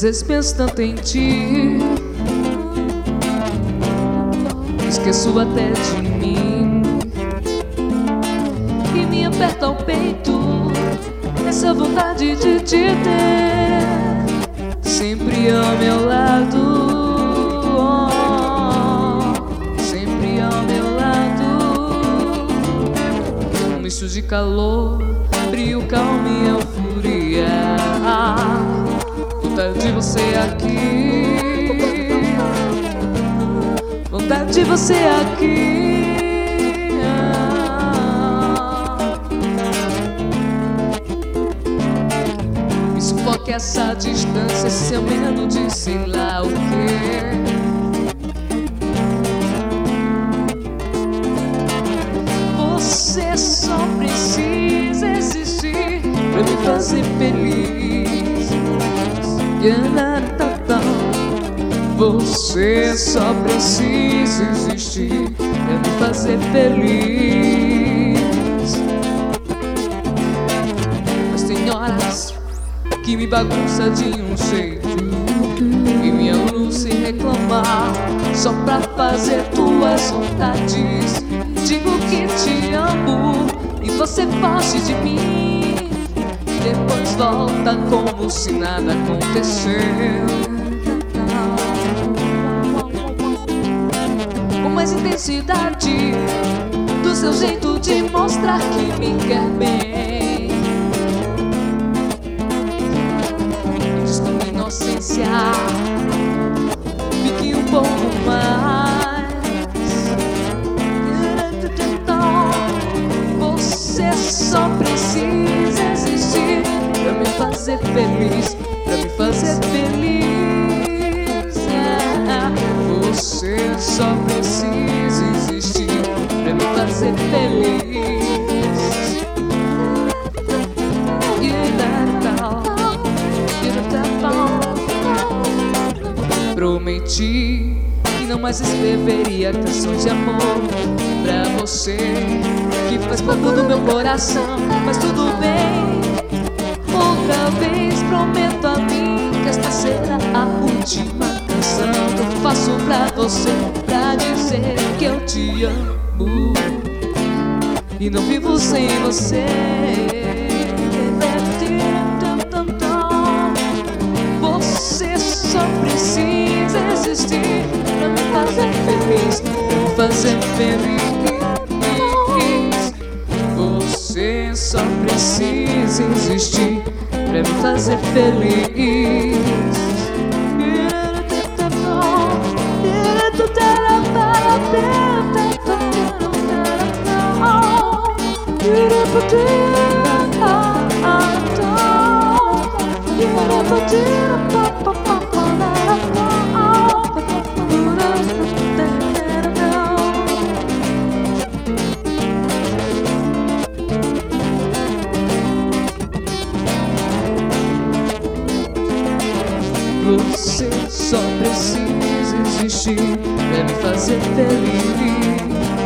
às vezes penso tanto em ti, esqueço até de mim, e me aperta o peito essa vontade de te ter sempre ao meu lado, sempre ao meu lado. Um misto de calor, frio, calma e euforia, vontade de você aqui, vontade de você aqui. Me sufoca essa distância, esse seu medo de sei lá o quê. Você só precisa existir pra me fazer feliz. Você só precisa existir pra me fazer feliz. Mas tem horas que me bagunça de um jeito, e minha luz se reclamar só pra fazer tuas vontades. Digo que te amo e você foge de mim, depois volta como se nada aconteceu, com mais intensidade do seu jeito de mostrar que me quer bem. Diz com inocência, fique um pouco mais. Você só precisa existir pra me fazer feliz, pra me fazer feliz. Você só precisa existir pra me fazer feliz. Prometi que não mais escreveria canções de amor pra você, que faz pouco do meu coração, mas tudo bem. Outra vez prometo a mim que esta será a última canção que eu faço pra você, pra dizer que eu te amo e não vivo sem você. Você só precisa existir pra me fazer feliz, pra me fazer feliz. Você só precisa existir pra me fazer feliz. Você só precisa existir pra me fazer feliz.